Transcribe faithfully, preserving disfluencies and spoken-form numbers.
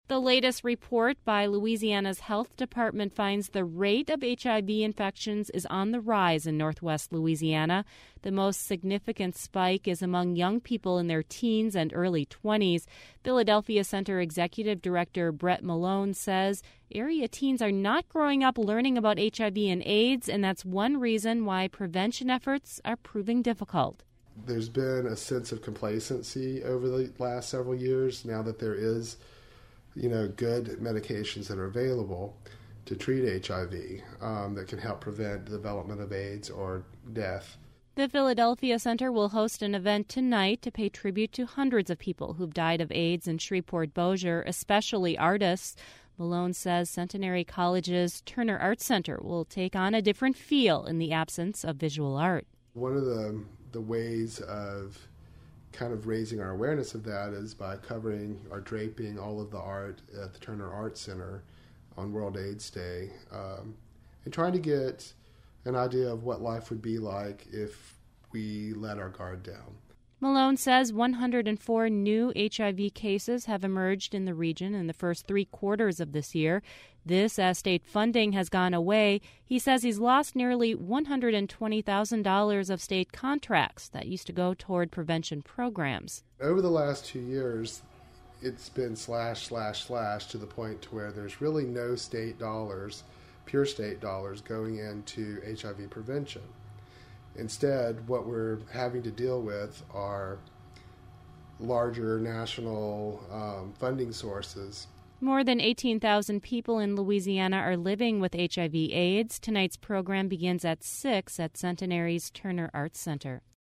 The latest report by Louisiana's health department finds the rate of H I V infections is on the rise in northwest Louisiana. The most significant spike is among young people in their teens and early twenties. Philadelphia Center Executive Director Brett Malone says area teens are not growing up learning about H I V and AIDS, and that's one reason why prevention efforts are proving difficult. There's been a sense of complacency over the last several years now that there is you know, good medications that are available to treat H I V um, that can help prevent the development of AIDS or death. The Philadelphia Center will host an event tonight to pay tribute to hundreds of people who've died of AIDS in Shreveport-Bossier, especially artists. Malone says Centenary College's Turner Arts Center will take on a different feel in the absence of visual art. One of the, the ways of kind of raising our awareness of that is by covering or draping all of the art at the Turner Arts Center on World AIDS Day, um, and trying to get an idea of what life would be like if we let our guard down. Malone says one hundred four new H I V cases have emerged in the region in the first three quarters of this year. This as state funding has gone away. He says he's lost nearly one hundred twenty thousand dollars of state contracts that used to go toward prevention programs. Over the last two years, it's been slash, slash, slash to the point to where there's really no state dollars, pure state dollars, going into H I V prevention. Instead, what we're having to deal with are larger national um, funding sources. More than eighteen thousand people in Louisiana are living with H I V AIDS. Tonight's program begins at six at Centenary's Turner Arts Center.